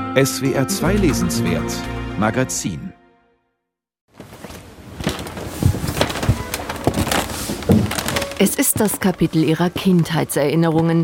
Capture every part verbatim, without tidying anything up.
S W R zwei Lesenswert Magazin. Es ist das Kapitel ihrer Kindheitserinnerungen.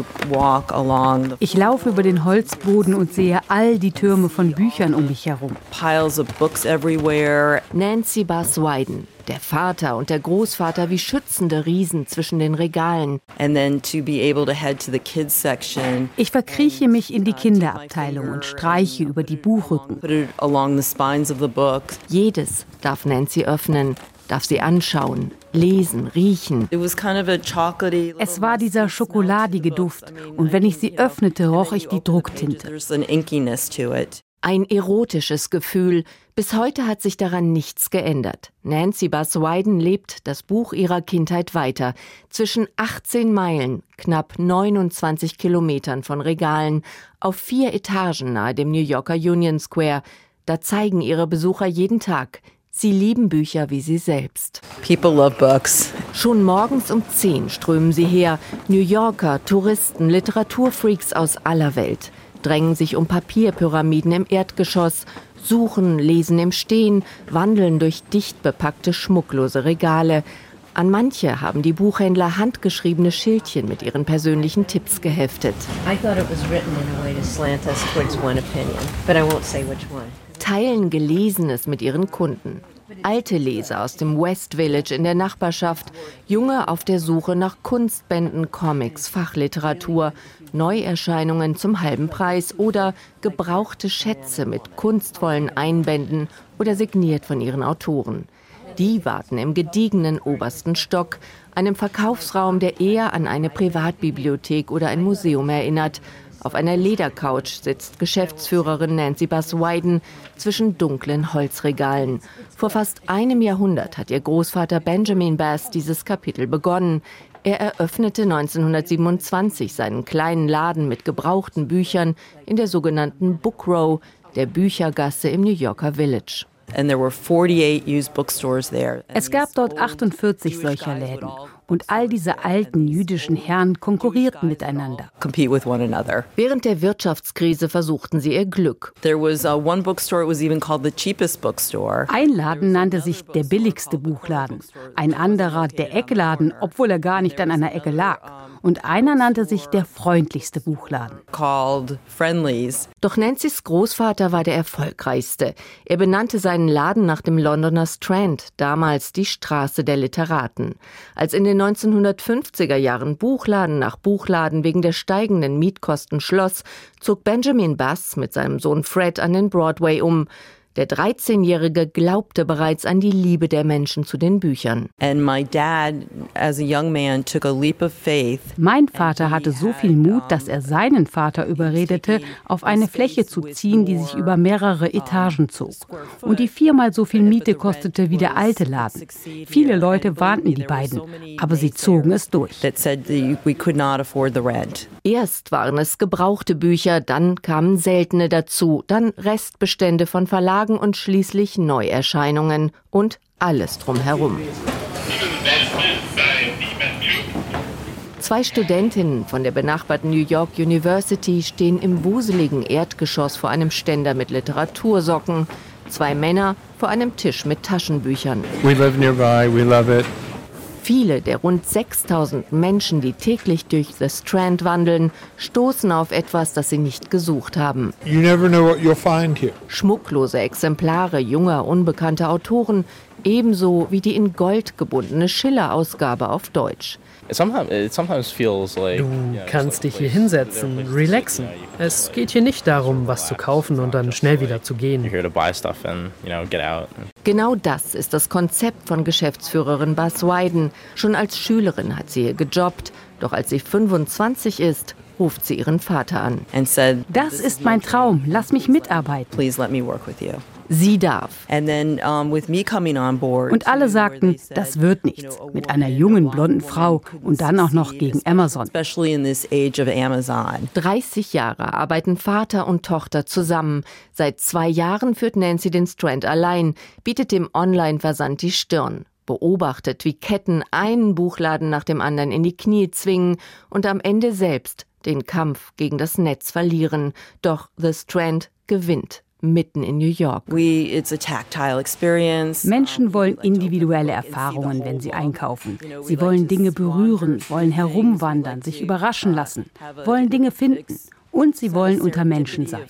Ich laufe über den Holzboden und sehe all die Türme von Büchern um mich herum. Piles of books everywhere. Nancy Bass-Weiden, der Vater und der Großvater wie schützende Riesen zwischen den Regalen. And then to be able to head to the kids section. Ich verkrieche mich in die Kinderabteilung und streiche über die Buchrücken. Put it along the spines of the books. Jedes darf Nancy öffnen, darf sie anschauen, lesen, riechen. It was kind of a chocolatey. Es war dieser schokoladige Duft und wenn ich sie öffnete, roch ich die Drucktinte. There's an inkiness to it. Ein erotisches Gefühl. Bis heute hat sich daran nichts geändert. Nancy Bass-Weiden lebt das Buch ihrer Kindheit weiter. Zwischen achtzehn Meilen, knapp neunundzwanzig Kilometern von Regalen, auf vier Etagen nahe dem New Yorker Union Square. Da zeigen ihre Besucher jeden Tag: Sie lieben Bücher wie sie selbst. People love books. Schon morgens um zehn strömen sie her. New Yorker, Touristen, Literaturfreaks aus aller Welt drängen sich um Papierpyramiden im Erdgeschoss, suchen, lesen im Stehen, wandeln durch dicht bepackte, schmucklose Regale. An manche haben die Buchhändler handgeschriebene Schildchen mit ihren persönlichen Tipps geheftet. I thought it was written in a way to slant us towards one opinion, but I won't say which one. Teilen Gelesenes mit ihren Kunden. Alte Leser aus dem West Village in der Nachbarschaft, Junge auf der Suche nach Kunstbänden, Comics, Fachliteratur, Neuerscheinungen zum halben Preis oder gebrauchte Schätze mit kunstvollen Einbänden oder signiert von ihren Autoren. Die warten im gediegenen obersten Stock, einem Verkaufsraum, der eher an eine Privatbibliothek oder ein Museum erinnert. Auf einer Ledercouch sitzt Geschäftsführerin Nancy Bass-Weiden zwischen dunklen Holzregalen. Vor fast einem Jahrhundert hat ihr Großvater Benjamin Bass dieses Kapitel begonnen. Er eröffnete neunzehnhundertsiebenundzwanzig seinen kleinen Laden mit gebrauchten Büchern in der sogenannten Book Row, der Büchergasse im New Yorker Village. And there were forty-eight used bookstores there. Es gab dort achtundvierzig solcher Läden. Und all diese alten jüdischen Herren konkurrierten miteinander. Compete with one another. Während der Wirtschaftskrise versuchten sie ihr Glück. There was uh, one bookstore, it was even called the cheapest bookstore. Ein Laden nannte sich der billigste Buchladen. Ein anderer der Eckladen, obwohl er gar nicht an einer Ecke lag. Und einer nannte sich der freundlichste Buchladen. Called Friendlies. Doch Nancy's Großvater war der erfolgreichste. Er benannte seinen Laden nach dem Londoner Strand, damals die Straße der Literaten. Als in den neunzehnhundertfünfziger Jahren Buchladen nach Buchladen wegen der steigenden Mietkosten schloss, zog Benjamin Bass mit seinem Sohn Fred an den Broadway um. Der dreizehnjährige glaubte bereits an die Liebe der Menschen zu den Büchern. And my dad, as a young man, took a leap of faith. Mein Vater hatte so viel Mut, dass er seinen Vater überredete, auf eine Fläche zu ziehen, die sich über mehrere Etagen zog und die viermal so viel Miete kostete wie der alte Laden. Viele Leute warnten die beiden, aber sie zogen es durch. That said we could not afford the rent. Erst waren es gebrauchte Bücher, dann kamen seltene dazu, dann Restbestände von Verlagen und schließlich Neuerscheinungen und alles drumherum. Zwei Studentinnen von der benachbarten New York University stehen im wuseligen Erdgeschoss vor einem Ständer mit Literatursocken. Zwei Männer vor einem Tisch mit Taschenbüchern. We live nearby, we love it. Viele der rund sechstausend Menschen, die täglich durch The Strand wandeln, stoßen auf etwas, das sie nicht gesucht haben. You never know what you'll find here. Schmucklose Exemplare junger, unbekannter Autoren, ebenso wie die in Gold gebundene Schiller-Ausgabe auf Deutsch. Du kannst dich hier hinsetzen, relaxen. Es geht hier nicht darum, was zu kaufen und dann schnell wieder zu gehen. Genau das ist das Konzept von Geschäftsführerin Bass-Weiden. Schon als Schülerin hat sie hier gejobbt, doch als sie fünfundzwanzig ist, ruft sie ihren Vater an. And said, das ist mein Traum, lass mich mitarbeiten. Please let me work with you. Sie darf. And then, um, with me coming on board, und alle sagten, das wird nichts. Mit einer jungen, blonden Frau und dann auch noch gegen Amazon. Especially in this age of Amazon. dreißig Jahre arbeiten Vater und Tochter zusammen. Seit zwei Jahren führt Nancy den Strand allein, bietet dem Online-Versand die Stirn. Beobachtet, wie Ketten einen Buchladen nach dem anderen in die Knie zwingen und am Ende selbst den Kampf gegen das Netz verlieren. Doch The Strand gewinnt. Mitten in New York. Menschen wollen individuelle Erfahrungen, wenn sie einkaufen. Sie wollen Dinge berühren, wollen herumwandern, sich überraschen lassen, wollen Dinge finden. Und sie wollen unter Menschen sein.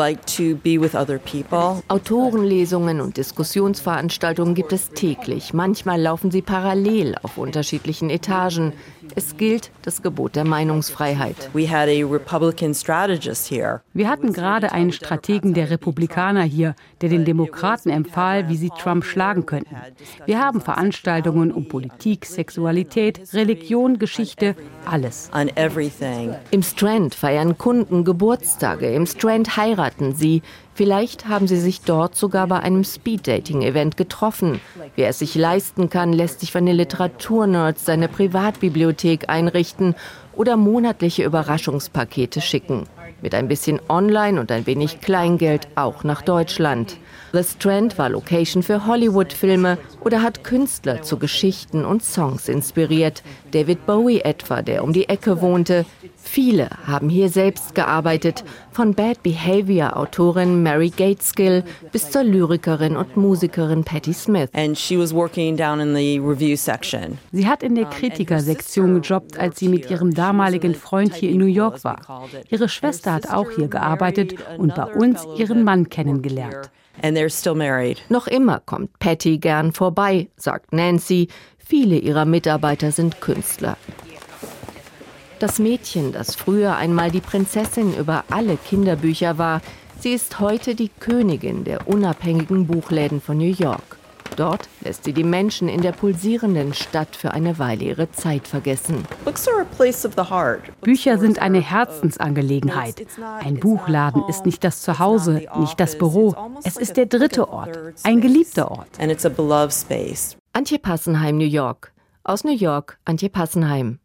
Autorenlesungen und Diskussionsveranstaltungen gibt es täglich. Manchmal laufen sie parallel auf unterschiedlichen Etagen. Es gilt das Gebot der Meinungsfreiheit. We had a Republican strategist here. Wir hatten gerade einen Strategen der Republikaner hier, der den Demokraten empfahl, wie sie Trump schlagen könnten. Wir haben Veranstaltungen um Politik, Sexualität, Religion, Geschichte, alles. On everything. Im Strand feiern Kunden Geburtstage, im Strand heiraten sie. Vielleicht haben sie sich dort sogar bei einem Speed-Dating-Event getroffen. Wer es sich leisten kann, lässt sich von den Literaturnerds seine Privatbibliothek einrichten oder monatliche Überraschungspakete schicken. Mit ein bisschen Online und ein wenig Kleingeld auch nach Deutschland. The Strand war Location für Hollywood-Filme oder hat Künstler zu Geschichten und Songs inspiriert. David Bowie etwa, der um die Ecke wohnte. Viele haben hier selbst gearbeitet, von Bad Behavior-Autorin Mary Gateskill bis zur Lyrikerin und Musikerin Patti Smith. And she was working down in the review section. Sie hat in der Kritikersektion gejobbt, als sie mit ihrem damaligen Freund hier in New York war. Ihre Schwester hat auch hier gearbeitet und bei uns ihren Mann kennengelernt. And they're still married. Noch immer kommt Patty gern vorbei, sagt Nancy. Viele ihrer Mitarbeiter sind Künstler. Das Mädchen, das früher einmal die Prinzessin über alle Kinderbücher war, sie ist heute die Königin der unabhängigen Buchläden von New York. Dort lässt sie die Menschen in der pulsierenden Stadt für eine Weile ihre Zeit vergessen. Bücher sind eine Herzensangelegenheit. Ein Buchladen ist nicht das Zuhause, nicht das Büro. Es ist der dritte Ort, ein geliebter Ort. Antje Passenheim, New York. Aus New York, Antje Passenheim.